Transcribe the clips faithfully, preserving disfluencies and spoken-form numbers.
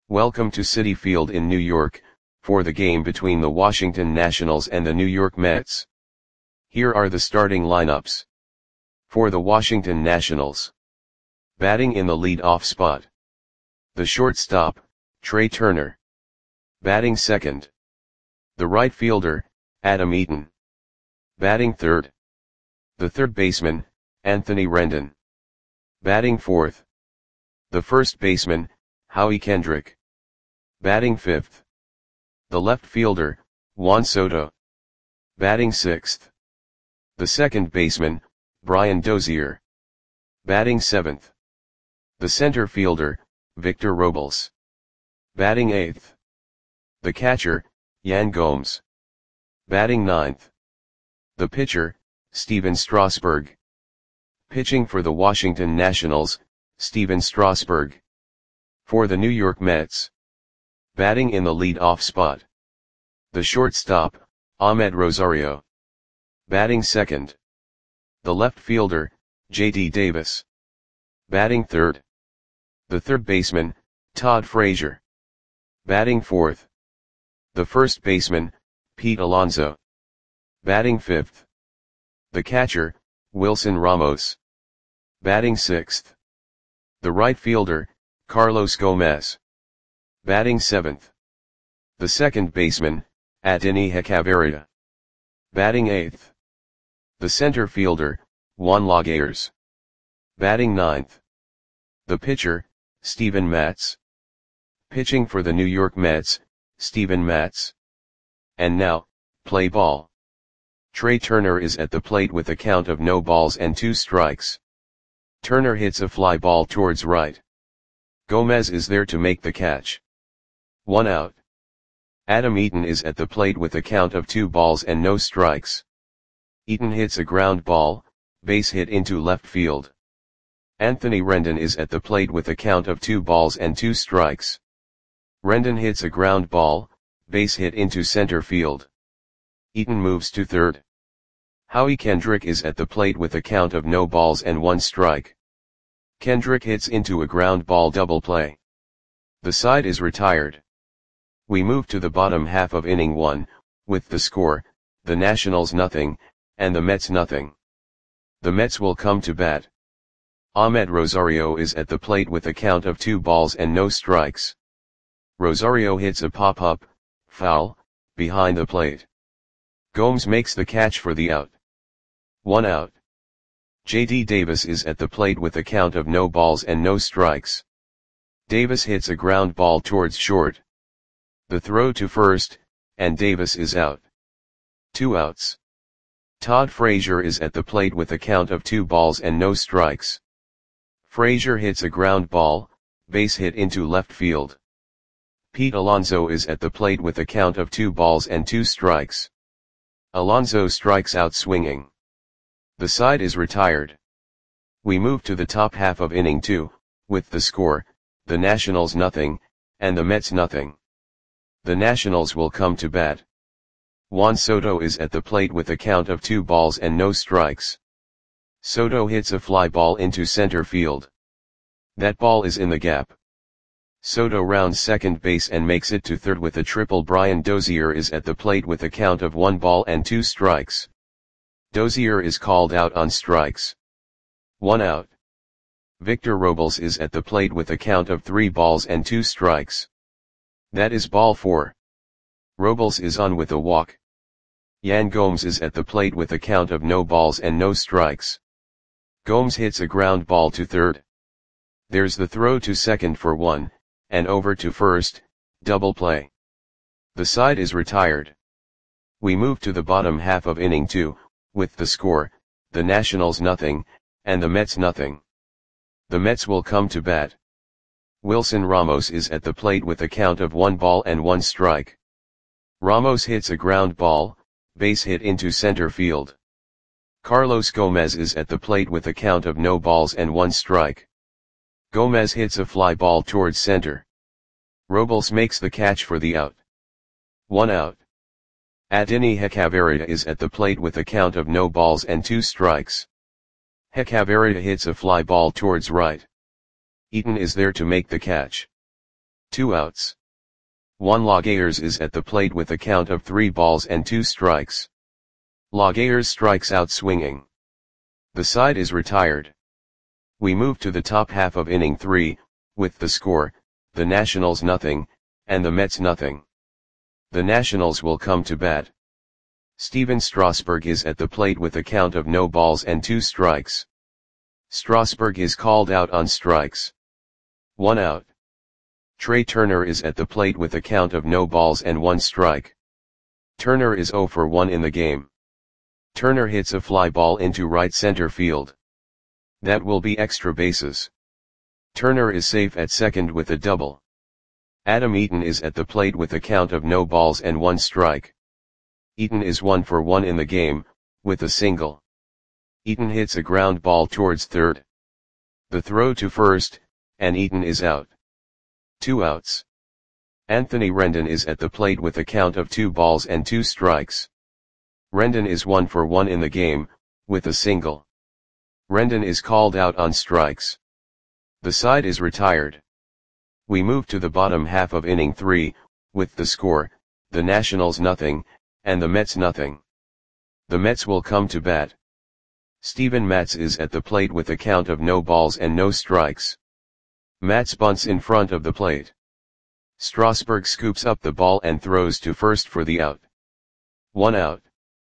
Welcome to Citi Field in New York, for the game between the Washington Nationals and the New York Mets. Here are the starting lineups. For the Washington Nationals. Batting in the lead-off spot. The shortstop, Trea Turner. Batting second. The right fielder, Adam Eaton. Batting third. The third baseman, Anthony Rendon. Batting fourth. The first baseman, Howie Kendrick. Batting fifth. The left fielder, Juan Soto. Batting sixth. The second baseman, Brian Dozier. Batting seventh. The center fielder, Victor Robles. Batting eighth. The catcher, Yan Gomes. Batting ninth. The pitcher, Stephen Strasburg. Pitching for the Washington Nationals, Stephen Strasburg. For the New York Mets. Batting in the lead-off spot. The shortstop, Ahmed Rosario. Batting second. The left fielder, J D Davis. Batting third. The third baseman, Todd Frazier. Batting fourth. The first baseman, Pete Alonso. Batting fifth. The catcher, Wilson Ramos. Batting sixth. The right fielder, Carlos Gomez. Batting seventh. The second baseman, Adeiny Hechavarria. Batting eighth. The center fielder, Juan Lagares. Batting ninth. The pitcher, Steven Matz. Pitching for the New York Mets, Steven Matz. And now, play ball. Trea Turner is at the plate with a count of no balls and two strikes. Turner hits a fly ball towards right. Gomez is there to make the catch. One out. Adam Eaton is at the plate with a count of two balls and no strikes. Eaton hits a ground ball, base hit into left field. Anthony Rendon is at the plate with a count of two balls and two strikes. Rendon hits a ground ball, base hit into center field. Eaton moves to third. Howie Kendrick is at the plate with a count of no balls and one strike. Kendrick hits into a ground ball double play. The side is retired. We move to the bottom half of inning one, with the score, the Nationals nothing, and the Mets nothing. The Mets will come to bat. Ahmed Rosario is at the plate with a count of two balls and no strikes. Rosario hits a pop-up, foul, behind the plate. Gomes makes the catch for the out. One out. J D Davis is at the plate with a count of no balls and no strikes. Davis hits a ground ball towards short. The throw to first, and Davis is out. Two outs. Todd Frazier is at the plate with a count of two balls and no strikes. Frazier hits a ground ball, base hit into left field. Pete Alonso is at the plate with a count of two balls and two strikes. Alonso strikes out swinging. The side is retired. We move to the top half of inning two, with the score, the Nationals nothing, and the Mets nothing. The Nationals will come to bat. Juan Soto is at the plate with a count of two balls and no strikes. Soto hits a fly ball into center field. That ball is in the gap. Soto rounds second base and makes it to third with a triple. Brian Dozier is at the plate with a count of one ball and two strikes. Dozier is called out on strikes. One out. Victor Robles is at the plate with a count of three balls and two strikes. That is ball four. Robles is on with a walk. Yan Gomes is at the plate with a count of no balls and no strikes. Gomes hits a ground ball to third. There's the throw to second for one, and over to first, double play. The side is retired. We move to the bottom half of inning two, with the score, the Nationals nothing, and the Mets nothing. The Mets will come to bat. Wilson Ramos is at the plate with a count of one ball and one strike. Ramos hits a ground ball, base hit into center field. Carlos Gomez is at the plate with a count of no balls and one strike. Gomez hits a fly ball towards center. Robles makes the catch for the out. One out. Adeiny Hechavarria is at the plate with a count of no balls and two strikes. Hechavarria hits a fly ball towards right. Eaton is there to make the catch. Two outs. Juan Lagares is at the plate with a count of three balls and two strikes. Lagares strikes out swinging. The side is retired. We move to the top half of inning three, with the score, the Nationals nothing, and the Mets nothing. The Nationals will come to bat. Stephen Strasburg is at the plate with a count of no balls and two strikes. Strasburg is called out on strikes. One out. Trey Turner is at the plate with a count of no balls and one strike. Turner is zero for one in the game. Turner hits a fly ball into right center field. That will be extra bases. Turner is safe at second with a double. Adam Eaton is at the plate with a count of no balls and one strike. Eaton is one for one in the game, with a single. Eaton hits a ground ball towards third. The throw to first, and Eaton is out. Two outs. Anthony Rendon is at the plate with a count of two balls and two strikes. Rendon is one for one in the game, with a single. Rendon is called out on strikes. The side is retired. We move to the bottom half of inning three, with the score, the Nationals nothing, and the Mets nothing. The Mets will come to bat. Steven Matz is at the plate with a count of no balls and no strikes. Matz bunts in front of the plate. Strasburg scoops up the ball and throws to first for the out. One out.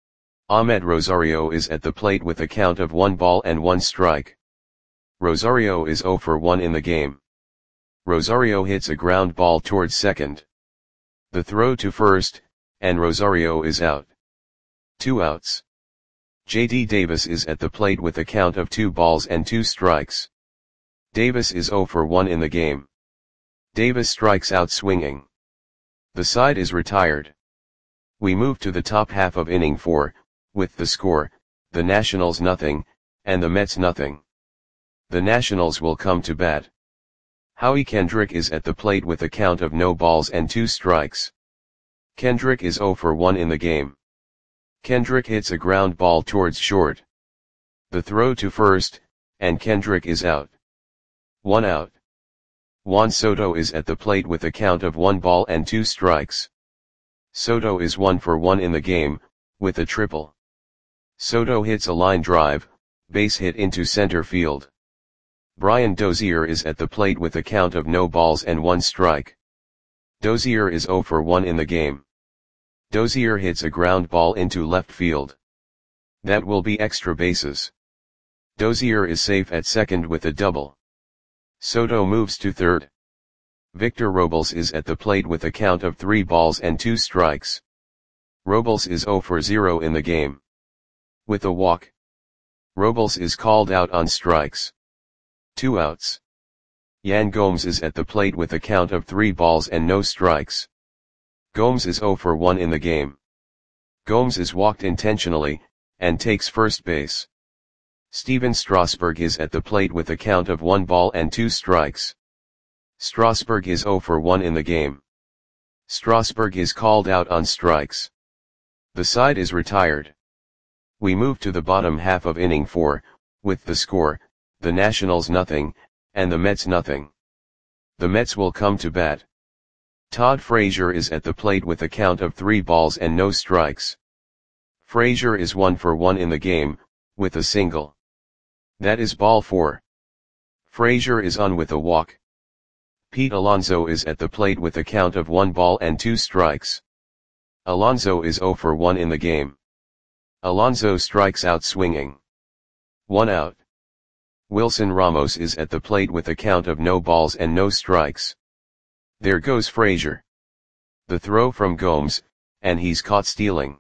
Ahmed Rosario is at the plate with a count of one ball and one strike. Rosario is zero for one in the game. Rosario hits a ground ball towards second. The throw to first, and Rosario is out. Two outs. J D Davis is at the plate with a count of two balls and two strikes. Davis is zero for one in the game. Davis strikes out swinging. The side is retired. We move to the top half of inning four, with the score, the Nationals nothing, and the Mets nothing. The Nationals will come to bat. Howie Kendrick is at the plate with a count of no balls and two strikes. Kendrick is zero for one in the game. Kendrick hits a ground ball towards short. The throw to first, and Kendrick is out. One out. Juan Soto is at the plate with a count of one ball and two strikes. Soto is one for one in the game, with a triple. Soto hits a line drive, base hit into center field. Brian Dozier is at the plate with a count of no balls and one strike. Dozier is zero for one in the game. Dozier hits a ground ball into left field. That will be extra bases. Dozier is safe at second with a double. Soto moves to third. Victor Robles is at the plate with a count of three balls and two strikes. Robles is zero for zero in the game. With a walk. Robles is called out on strikes. Two outs. Yan Gomes is at the plate with a count of three balls and no strikes. Gomes is zero for one in the game. Gomes is walked intentionally, and takes first base. Stephen Strasburg is at the plate with a count of one ball and two strikes. Strasburg is zero for one in the game. Strasburg is called out on strikes. The side is retired. We move to the bottom half of inning four, with the score, the Nationals nothing, and the Mets nothing. The Mets will come to bat. Todd Frazier is at the plate with a count of three balls and no strikes. Frazier is one for one in the game, with a single. That is ball four. Frazier is on with a walk. Pete Alonso is at the plate with a count of one ball and two strikes. Alonso is zero for one in the game. Alonso strikes out swinging. One out. Wilson Ramos is at the plate with a count of no balls and no strikes. There goes Frazier. The throw from Gomes, and he's caught stealing.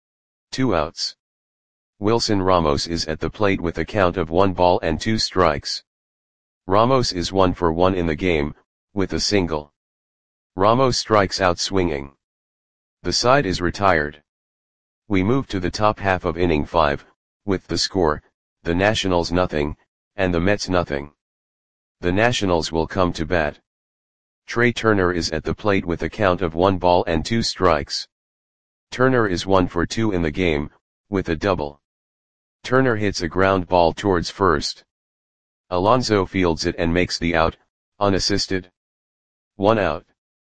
Two outs. Wilson Ramos is at the plate with a count of one ball and two strikes. Ramos is one for one in the game, with a single. Ramos strikes out swinging. The side is retired. We move to the top half of inning five, with the score, the Nationals nothing, and the Mets nothing. The Nationals will come to bat. Trey Turner is at the plate with a count of one ball and two strikes. Turner is one for two in the game, with a double. Turner hits a ground ball towards first. Alonso fields it and makes the out, unassisted. One out.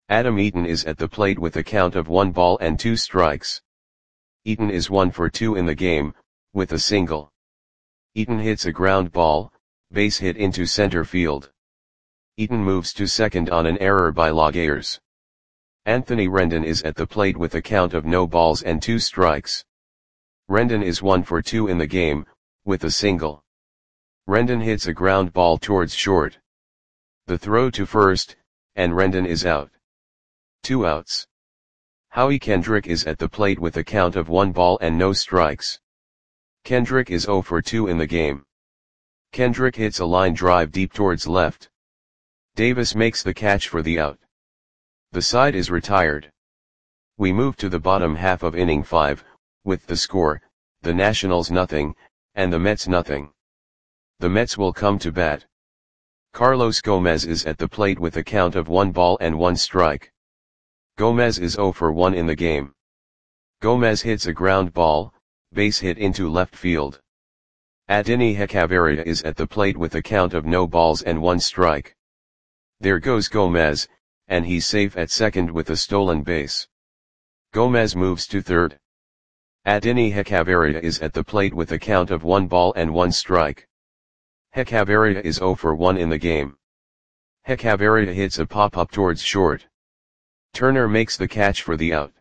Adam Eaton is at the plate with a count of one ball and two strikes. Eaton is one for two in the game, with a single. Eaton hits a ground ball, base hit into center field. Eaton moves to second on an error by Laguerre. Anthony Rendon is at the plate with a count of no balls and two strikes. Rendon is one for two in the game, with a single. Rendon hits a ground ball towards short. The throw to first, and Rendon is out. Two outs. Howie Kendrick is at the plate with a count of one ball and no strikes. Kendrick is zero for two in the game. Kendrick hits a line drive deep towards left. Davis makes the catch for the out. The side is retired. We move to the bottom half of inning five, with the score, the Nationals nothing, and the Mets nothing. The Mets will come to bat. Carlos Gomez is at the plate with a count of one ball and one strike. Gomez is zero for one in the game. Gomez hits a ground ball, base hit into left field. Adeiny Hechavarria is at the plate with a count of no balls and one strike. There goes Gomez, and he's safe at second with a stolen base. Gomez moves to third. Adeiny Hechavarria is at the plate with a count of one ball and one strike. Hechavarria is zero for one in the game. Hechavarria hits a pop-up towards short. Turner makes the catch for the out.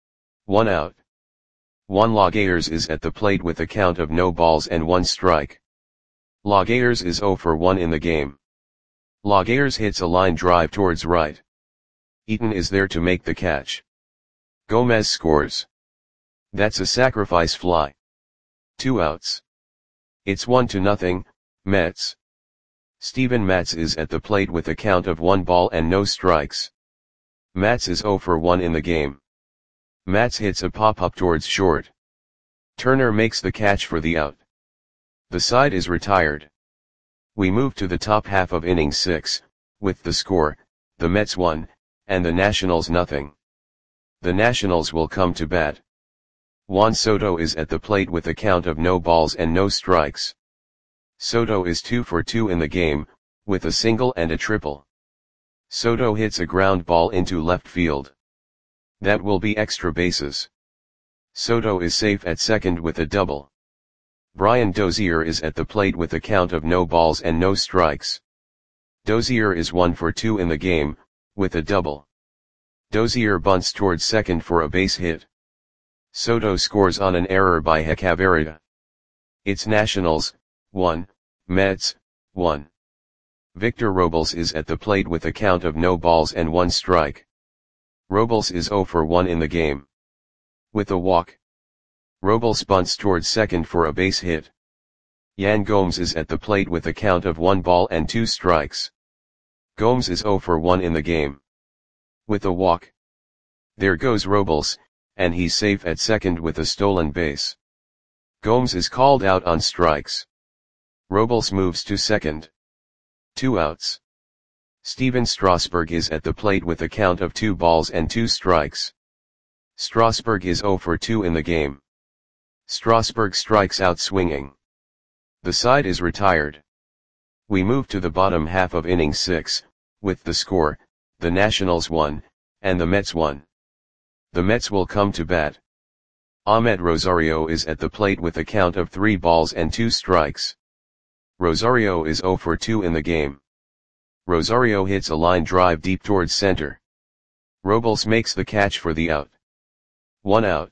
One out. Juan Laguerre is at the plate with a count of no balls and one strike. Laguerre is zero for one in the game. Laguerre hits a line drive towards right. Eaton is there to make the catch. Gomez scores. That's a sacrifice fly. Two outs. It's one to nothing, Mets. Steven Matz is at the plate with a count of one ball and no strikes. Matz is zero for one in the game. Matz hits a pop-up towards short. Turner makes the catch for the out. The side is retired. We move to the top half of inning six, with the score, the Mets one, and the Nationals nothing. The Nationals will come to bat. Juan Soto is at the plate with a count of no balls and no strikes. Soto is two for two in the game, with a single and a triple. Soto hits a ground ball into left field. That will be extra bases. Soto is safe at second with a double. Brian Dozier is at the plate with a count of no balls and no strikes. Dozier is one for two in the game, with a double. Dozier bunts towards second for a base hit. Soto scores on an error by Hechavarria. It's Nationals, one, Mets, one. Victor Robles is at the plate with a count of no balls and one strike. Robles is zero for one in the game. With a walk. Robles bunts towards second for a base hit. Yan Gomes is at the plate with a count of one ball and two strikes. Gomes is zero for one in the game. With a walk. There goes Robles, and he's safe at second with a stolen base. Gomes is called out on strikes. Robles moves to second. Two outs. Steven Strasburg is at the plate with a count of two balls and two strikes. Strasburg is zero for two in the game. Strasburg strikes out swinging. The side is retired. We move to the bottom half of inning six, with the score, the Nationals one, and the Mets one. The Mets will come to bat. Ahmed Rosario is at the plate with a count of three balls and two strikes. Rosario is zero for two in the game. Rosario hits a line drive deep towards center. Robles makes the catch for the out. One out.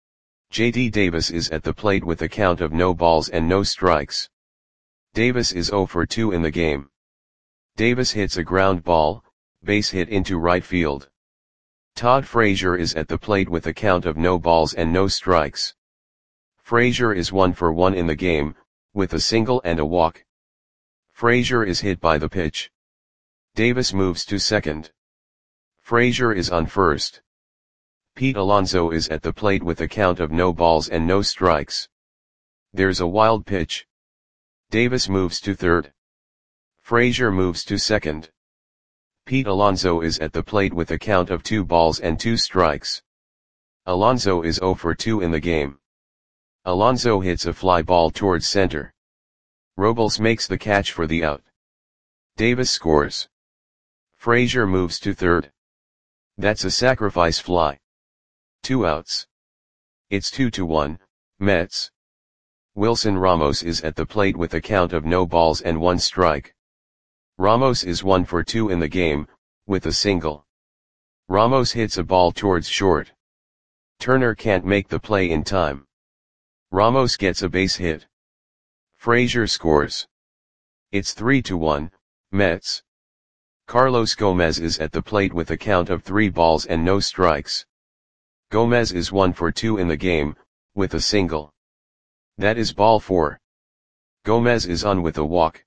J D Davis is at the plate with a count of no balls and no strikes. Davis is zero for two in the game. Davis hits a ground ball, base hit into right field. Todd Frazier is at the plate with a count of no balls and no strikes. Frazier is one for one in the game, with a single and a walk. Frazier is hit by the pitch. Davis moves to second. Frazier is on first. Pete Alonso is at the plate with a count of no balls and no strikes. There's a wild pitch. Davis moves to third. Frazier moves to second. Pete Alonso is at the plate with a count of two balls and two strikes. Alonso is zero for two in the game. Alonso hits a fly ball towards center. Robles makes the catch for the out. Davis scores. Frazier moves to third. That's a sacrifice fly. Two outs. It's two to one, Mets. Wilson Ramos is at the plate with a count of no balls and one strike. Ramos is one for two in the game, with a single. Ramos hits a ball towards short. Turner can't make the play in time. Ramos gets a base hit. Frazier scores. It's three to one, Mets. Carlos Gomez is at the plate with a count of three balls and no strikes. Gomez is one for two in the game, with a single. That is ball four. Gomez is on with a walk.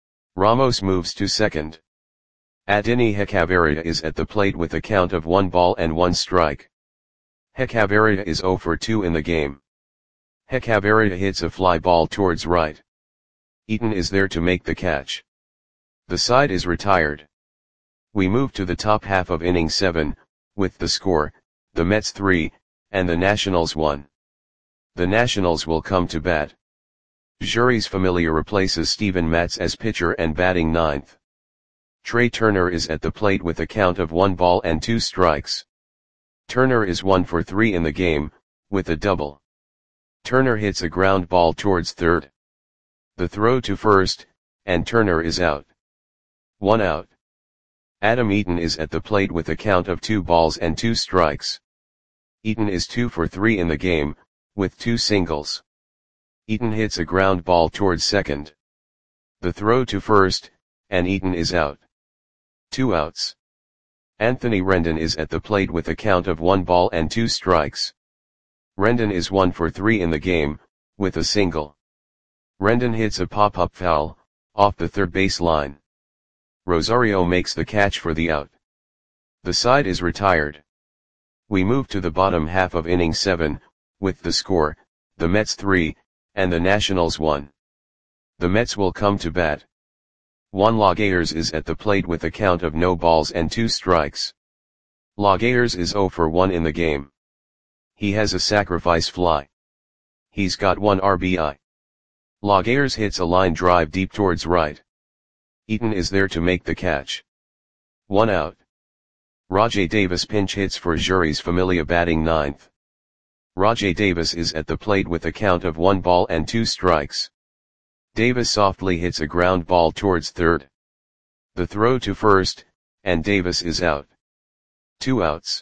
Ramos moves to second. Adeiny Hechavarria is at the plate with a count of one ball and one strike. Hechavarria is zero for two in the game. Hechavarria hits a fly ball towards right. Eaton is there to make the catch. The side is retired. We move to the top half of inning seven, with the score, the Mets three, and the Nationals one. The Nationals will come to bat. Jeurys Familia replaces Steven Matz as pitcher and batting ninth. Trey Turner is at the plate with a count of one ball and two strikes. Turner is one for three in the game, with a double. Turner hits a ground ball towards third. The throw to first, and Turner is out. One out. Adam Eaton is at the plate with a count of two balls and two strikes. Eaton is two for three in the game, with two singles. Eaton hits a ground ball towards second. The throw to first, and Eaton is out. Two outs. Anthony Rendon is at the plate with a count of one ball and two strikes. Rendon is one for three in the game, with a single. Rendon hits a pop-up foul, off the third base line. Rosario makes the catch for the out. The side is retired. We move to the bottom half of inning seven, with the score, the Mets three, and the Nationals one. The Mets will come to bat. Juan Lagares is at the plate with a count of no balls and two strikes. Lagares is zero for one in the game. He has a sacrifice fly. He's got one R B I. Lagares hits a line drive deep towards right. Eaton is there to make the catch. One out. Rajai Davis pinch hits for Jeurys Familia batting ninth. Rajai Davis is at the plate with a count of one ball and two strikes. Davis softly hits a ground ball towards third. The throw to first, and Davis is out. Two outs.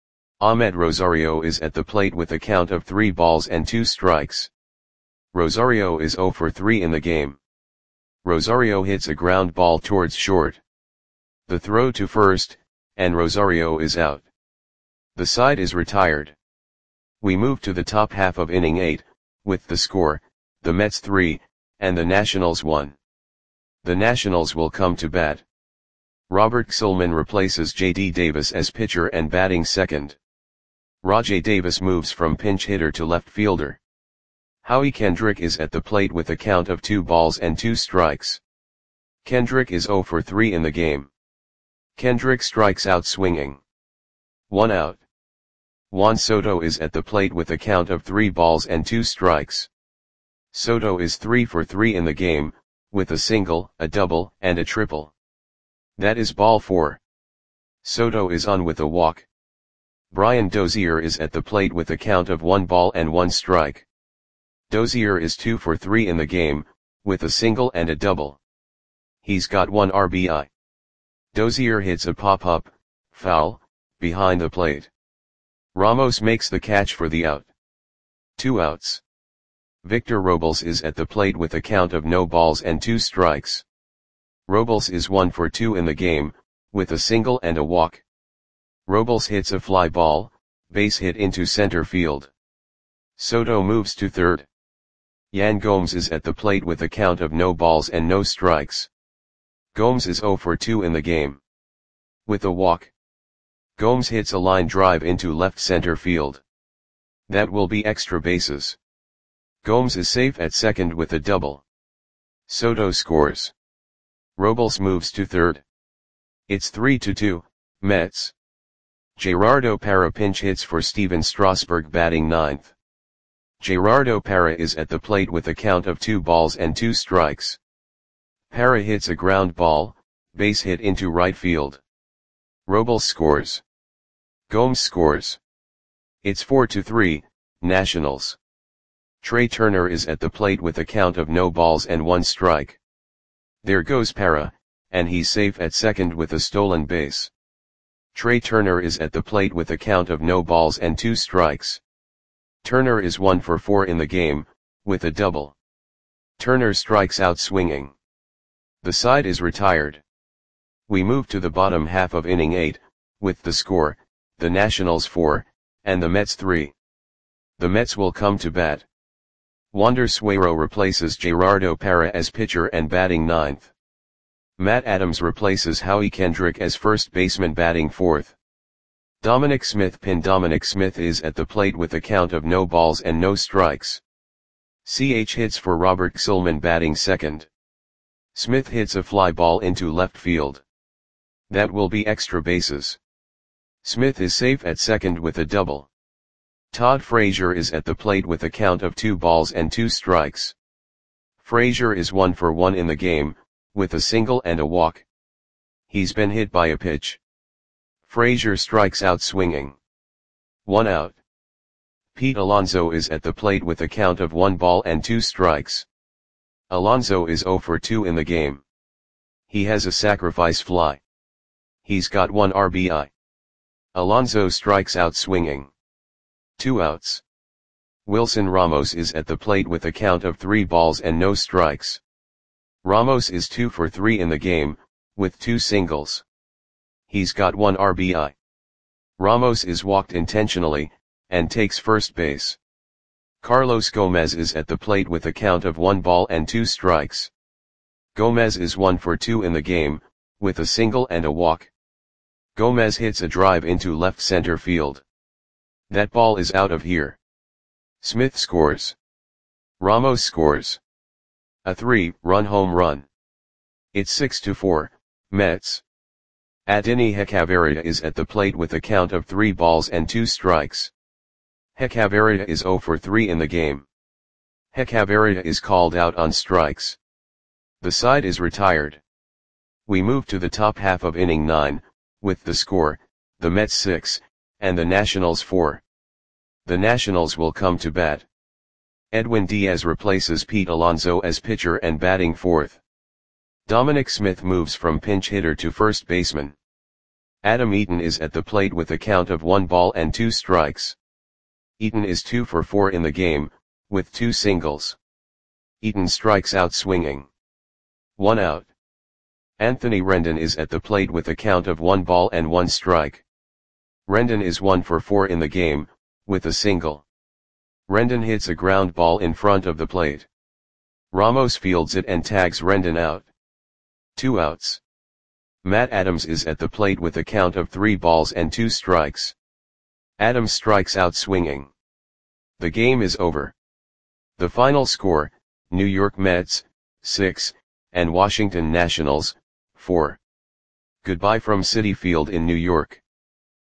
Ahmed Rosario is at the plate with a count of three balls and two strikes. Rosario is zero for three in the game. Rosario hits a ground ball towards short. The throw to first, and Rosario is out. The side is retired. We move to the top half of inning eight, with the score, the Mets three, and the Nationals one. The Nationals will come to bat. Robert Gsellman replaces J D Davis as pitcher and batting second. Rajai Davis moves from pinch hitter to left fielder. Howie Kendrick is at the plate with a count of two balls and two strikes. Kendrick is zero for three in the game. Kendrick strikes out swinging. One out. Juan Soto is at the plate with a count of three balls and two strikes. Soto is three for three in the game, with a single, a double, and a triple. That is ball four. Soto is on with a walk. Brian Dozier is at the plate with a count of one ball and one strike. Dozier is two for three in the game, with a single and a double. He's got one R B I. Dozier hits a pop-up, foul, behind the plate. Ramos makes the catch for the out. Two outs. Victor Robles is at the plate with a count of no balls and two strikes. Robles is one for two in the game, with a single and a walk. Robles hits a fly ball, base hit into center field. Soto moves to third. Yan Gomes is at the plate with a count of no balls and no strikes. Gomes is zero for two in the game. With a walk. Gomes hits a line drive into left center field. That will be extra bases. Gomes is safe at second with a double. Soto scores. Robles moves to third. It's three to two, Mets. Gerardo Parra pinch hits for Steven Strasburg batting ninth. Gerardo Parra is at the plate with a count of two balls and two strikes. Parra hits a ground ball, base hit into right field. Robles scores. Gomes scores. It's four to three, Nationals. Trey Turner is at the plate with a count of no balls and one strike. There goes Parra, and he's safe at second with a stolen base. Trey Turner is at the plate with a count of no balls and two strikes. Turner is one for four in the game, with a double. Turner strikes out swinging. The side is retired. We move to the bottom half of inning eight, with the score, the Nationals four, and the Mets three. The Mets will come to bat. Wander Suero replaces Gerardo Parra as pitcher and batting ninth. Matt Adams replaces Howie Kendrick as first baseman batting fourth. Dominic Smith pin Dominic Smith is at the plate with a count of no balls and no strikes. C H hits for Robert Xilman batting second. Smith hits a fly ball into left field. That will be extra bases. Smith is safe at second with a double. Todd Frazier is at the plate with a count of two balls and two strikes. Frazier is one for one in the game, with a single and a walk. He's been hit by a pitch. Frazier strikes out swinging. One out. Pete Alonso is at the plate with a count of one ball and two strikes. Alonso is zero for two in the game. He has a sacrifice fly. He's got one R B I. Alonso strikes out swinging. Two outs. Wilson Ramos is at the plate with a count of three balls and no strikes. Ramos is two for three in the game, with two singles. He's got one R B I. Ramos is walked intentionally, and takes first base. Carlos Gomez is at the plate with a count of one ball and two strikes. Gomez is one for two in the game, with a single and a walk. Gomez hits a drive into left center field. That ball is out of here. Smith scores. Ramos scores. A three-run home run. It's six to four, Mets. Adeiny Hechavarria is at the plate with a count of three balls and two strikes. Hechavarria is zero for three in the game. Hechavarria is called out on strikes. The side is retired. We move to the top half of inning nine, with the score, the Mets six, and the Nationals four. The Nationals will come to bat. Edwin Diaz replaces Pete Alonso as pitcher and batting fourth. Dominic Smith moves from pinch hitter to first baseman. Adam Eaton is at the plate with a count of one ball and two strikes. Eaton is two for four in the game, with two singles. Eaton strikes out swinging. One out. Anthony Rendon is at the plate with a count of one ball and one strike. Rendon is one for four in the game, with a single. Rendon hits a ground ball in front of the plate. Ramos fields it and tags Rendon out. Two outs. Matt Adams is at the plate with a count of three balls and two strikes. Adams strikes out swinging. The game is over. The final score, New York Mets, six, and Washington Nationals, four. Goodbye from Citi Field in New York.